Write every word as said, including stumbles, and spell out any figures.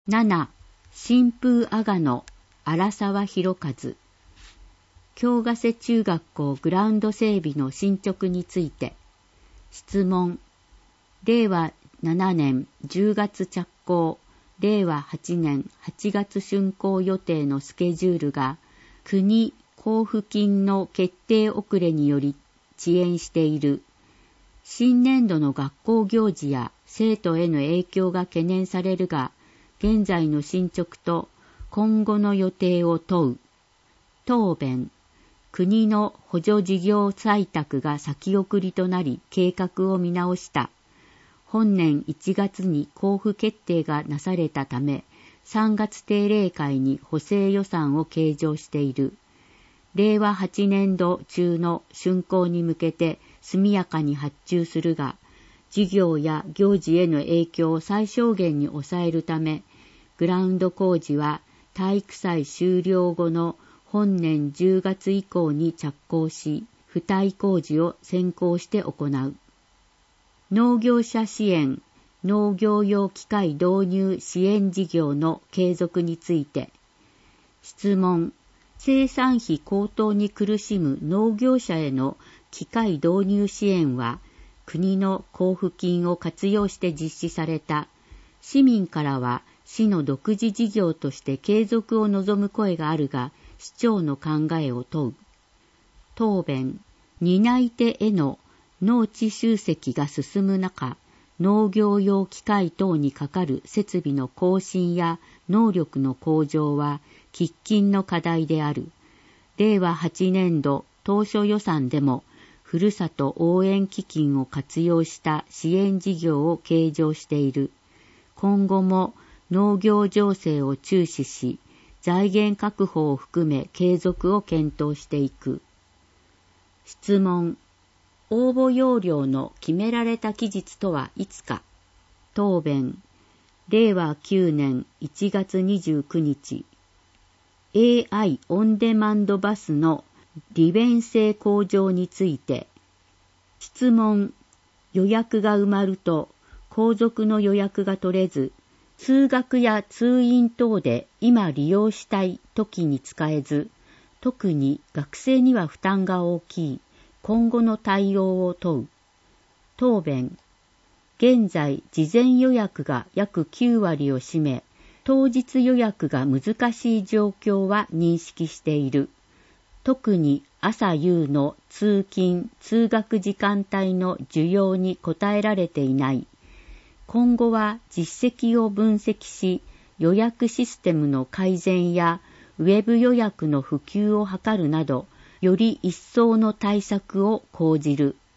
なな. 新風阿賀野荒沢博和。京ヶ瀬中学校グラウンド整備の進捗について。質問。れいわななねんじゅうがつ着工、れいわはちねんはちがつ竣工予定のスケジュールが国交付金の決定遅れにより遅延している。新年度の学校行事や生徒への影響が懸念されるが、現在の進捗と今後の予定を問う。答弁。国の補助事業採択が先送りとなり計画を見直した。本年いちがつに交付決定がなされたため、さんがつ定例会に補正予算を計上している。れいわはちねんど中の竣工に向けて速やかに発注するが、事業や行事への影響を最小限に抑えるため、グラウンド工事は体育祭終了後の本年じゅうがつ以降に着工し、付帯工事を先行して行う。農業者支援、農業用機械導入支援事業の継続について。質問。生産費高騰に苦しむ農業者への機械導入支援は、国の交付金を活用して実施された。市民からは市の独自事業として継続を望む声があるが、市長の考えを問う。答弁。担い手への農地集積が進む中、農業用機械等にかかる設備の更新や能力の向上は喫緊の課題である。れいわはちねんど当初予算でも、ふるさと応援基金を活用した支援事業を計上している。今後も農業情勢を注視し、財源確保を含め継続を検討していく。質問。応募要領の決められた期日とはいつか。答弁。れいわきゅうねんいちがつにじゅうくにち。エーアイ オンデマンドバスの利便性向上について。質問。予約が埋まると後続の予約が取れず、通学や通院等で今利用したい時に使えず、特に学生には負担が大きい今後の対応を問う。答弁。現在、事前予約が約きゅうわりを占め、当日予約が難しい状況は認識している。特に朝夕の通勤・通学時間帯の需要に応えられていない。今後は実績を分析し、予約システムの改善やウェブ予約の普及を図るなど、より一層の対策を講じる。